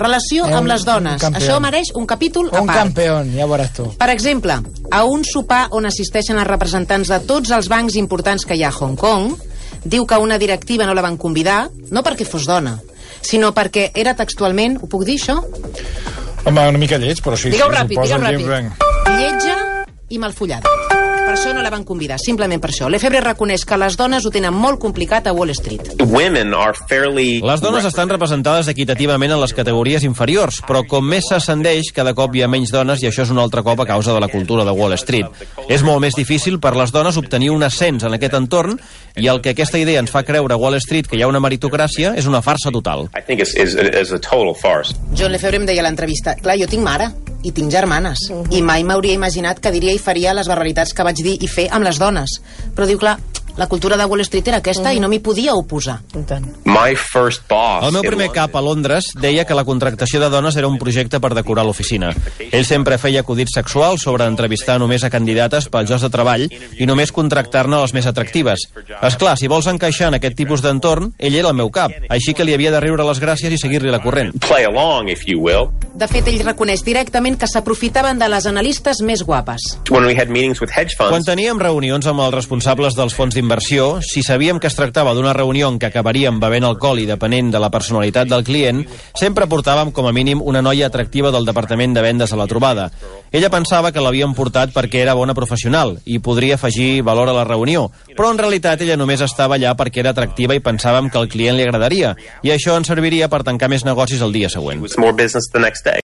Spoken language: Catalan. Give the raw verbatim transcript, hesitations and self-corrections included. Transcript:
Relació Eh, amb les dones. un campeón. Això mereix un capítol a Un part. campeón, ja veuràs tu. Per exemple, a un sopar on assisteixen els representants de tots els bancs importants que hi ha a Hong Kong, diu que una directiva no la van convidar, no perquè fos dona, sinó perquè era textualment... Ho puc dir, això? Home, una mica lleig, però sí. Digueu sí, ràpid, suposa digueu James ràpid. Rang. Lletja i malfollada. Per això no la van convidar, simplement per això. Lefebvre reconeix que les dones ho tenen molt complicat a Wall Street. Les dones estan representades equitativament en les categories inferiors, però com més s'ascendeix, cada cop hi ha menys dones i això és un altre cop a causa de la cultura de Wall Street. És molt més difícil per les dones obtenir un ascens en aquest entorn i el que aquesta idea ens fa creure a Wall Street que hi ha una meritocràcia és una farsa total. John Lefebvre em deia a l'entrevista, clar, jo tinc mare i tinc germanes, uh -huh. i mai m'hauria imaginat que diria i faria les barbaritats que vaig dir i fer amb les dones. Però diu, clar, la cultura de Wall Street era aquesta uh -huh. i no m'hi podia oposar. El meu primer cap a Londres deia que la contractació de dones era un projecte per decorar l'oficina. Ell sempre feia acudits sexuals sobre entrevistar només a candidates pels llocs de treball i només contractar-ne les més atractives. És clar, si vols encaixar en aquest tipus d'entorn, ell era el meu cap, així que li havia de riure les gràcies i seguir-li la corrent. De fet, ell reconeix directament que s'aprofitaven de les analistes més guapes. Quan teníem reunions amb els responsables dels fons d'inversió, si sabíem que es tractava d'una reunió en què acabaríem bevent alcohol i depenent de la personalitat del client, sempre portàvem com a mínim una noia atractiva del departament de vendes a la trobada. Ella pensava que l'havíem portat perquè era bona professional i podria afegir valor a la reunió, però en realitat ella només estava allà perquè era atractiva i pensàvem que al client li agradaria, i això ens serviria per tancar més negocis el dia següent.